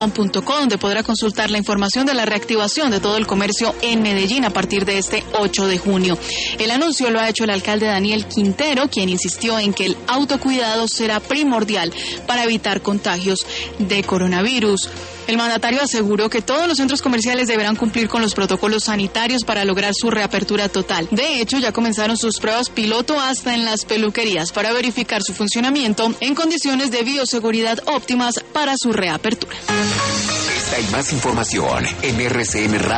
donde podrá consultar la información de la reactivación de todo el comercio en Medellín a partir de este 8 de junio. El anuncio lo ha hecho el alcalde Daniel Quintero, quien insistió en que el autocuidado será primordial para evitar contagios de coronavirus. El mandatario aseguró que todos los centros comerciales deberán cumplir con los protocolos sanitarios para lograr su reapertura total. De hecho, ya comenzaron sus pruebas piloto hasta en las peluquerías para verificar su funcionamiento en condiciones de bioseguridad óptimas para su reapertura. Esta y más información en RCN Radio.